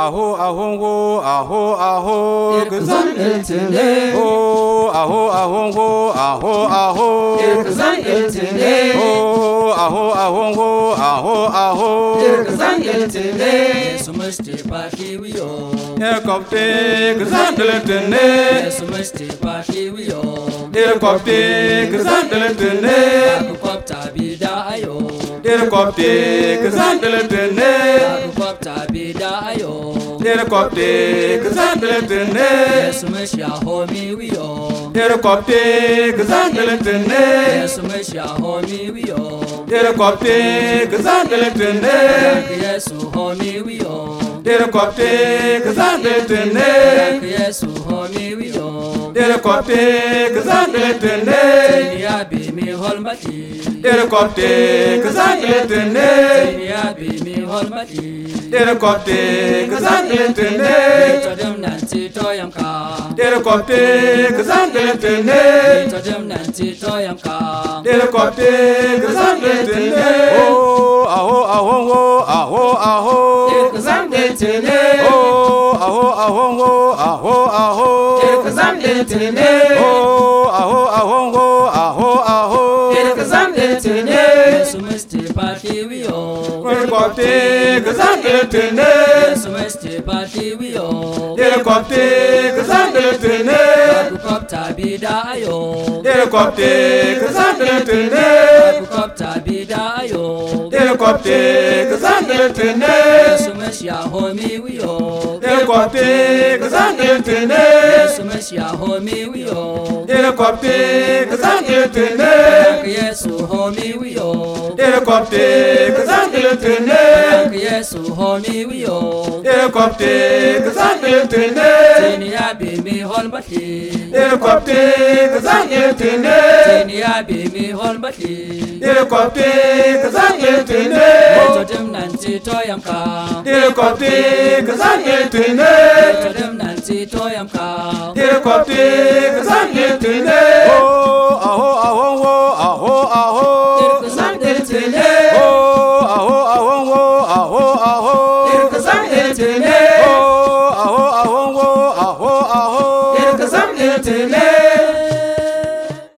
aho ahongo aho Kazan eltele aho ahongo aho Kazan eltele aho ahongo aho Kazan eltele Sumasti party we all. Kopte gazandeletene Sumasti party we all. Kopte gazandeletene Kopta bida ayo. Kopte gazandeletene Kopta bida ayo. Kopte gazandeletene Sumasti homi we all. Kopte gazandeletene Sumasti homi we all. Kopte gazandeletene Yesu homi we all. Kopte gazandeletene Yesu homi we all. Kopte gazandeletene Ya be mi holmati. Kopte gazandeletene Ya be mi holmati. Kopte gazandeletene Todem nanti toyam ka. Kopte gazandeletene Todem nanti toyam ka. Kopte gazandeletene aho Kazan eltele aho Kazan eltele aho Kazan eltele Sumasti party we all. Kopte gazandeletene Sumasti party we all. Kopte gazandeletene Kopta bida ayo. Kopte gazandeletene Kopta bida ayo. Kopte gazandeletene Sumasti homi we all. Kopte gazandeletene Sumasti homi we all. Kopte gazandeletene Yesu homi we all. Kopte gazandeletene Yesu homi we all. Kopte gazandeletene Tini ya be mi holmati. Kopte gazandeletene Tini ya be mi holmati. Kopte gazandeletene Todem nanti toyam ka. Kopte gazandeletene Todem nanti toyam ka. Kopte gazandeletene